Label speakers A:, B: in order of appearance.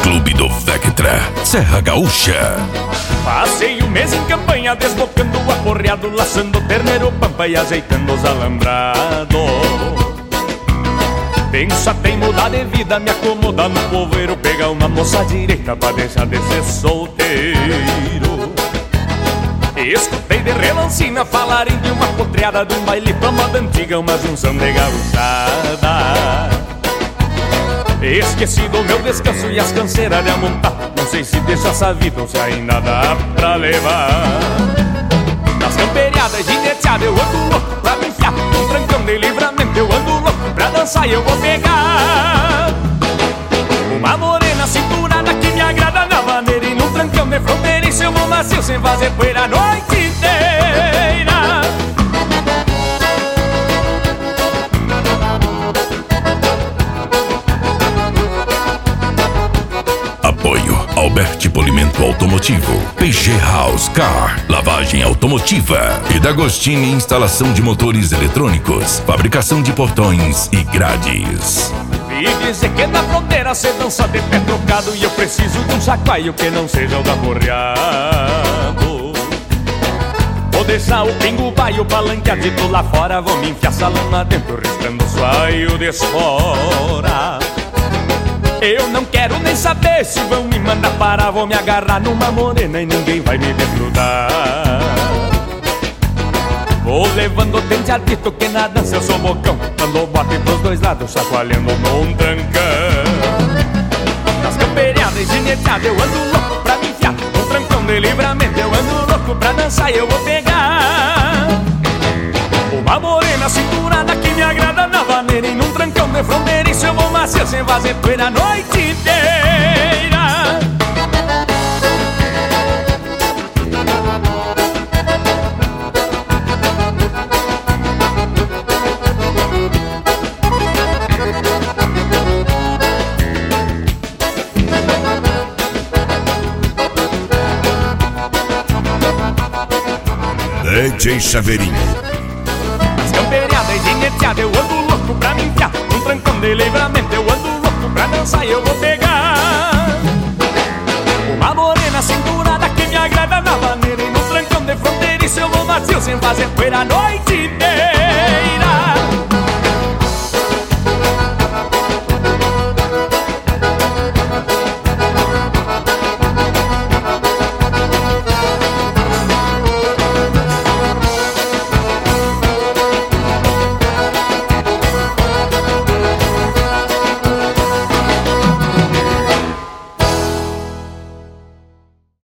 A: Clube do Vectra, Serra Gaúcha.
B: Passei um mês em campanha, desbocando o aporreado, laçando terneiro pampa e ajeitando os alambrados. Pensa tem mudar de vida, me acomodar no povoeiro, pegar uma moça direita pra deixar de ser solteiro. Escutei de relancina falarem de uma potreada, de um baile pra moda antiga, uma junção de gauchada. Esqueci do meu descanso e as canseiras de amontar, não sei se deixa essa vida ou se ainda dá pra levar. Nas camperiadas gineteadas eu ando louco pra me enfiar, num trancão de livramento eu ando louco pra dançar e eu vou pegar uma morena cinturada que me agrada na maneira, e num trancão de fronteiriço eu vou macio sem fazer poeira a noite inteira.
A: Apoio Alberti Polimento Automotivo, PG House Car, lavagem automotiva e D'Agostini instalação de motores eletrônicos, fabricação de portões e grades.
B: E dizer que na fronteira cê dança de pé trocado, e eu preciso de um chacoalho que não seja o da porreado. Vou deixar o pingo baio balanqueadito lá fora, vou me enfiar salão lá dentro, riscando o suaio de espora. Eu não quero nem saber se vão me mandar parar, vou me agarrar numa morena e ninguém vai me desgrudar. Vou levando o dente ardito que na dança eu sou bocão, dando bote pros dois lados, chacoalhando num trancão. Nas camperiadas e gineteadas eu ando louco pra me enfiar, num trancão de livramento eu ando louco pra dançar e eu vou pegar uma morena cinturada que me agrada na vaneira, e num trancão de fronteiriço eu vou macio sem fazer poeira a noite inteira.
A: DJ Chaveirinho.
B: Nas camperiadas e gineteadas eu ando louco pra me enfiar, num trancão de livramento eu ando louco pra dançar e eu vou pegar uma morena cinturada que me agrada na maneira, e num trancão de fronteiriço eu vou macio sem fazer poeira a noite inteira.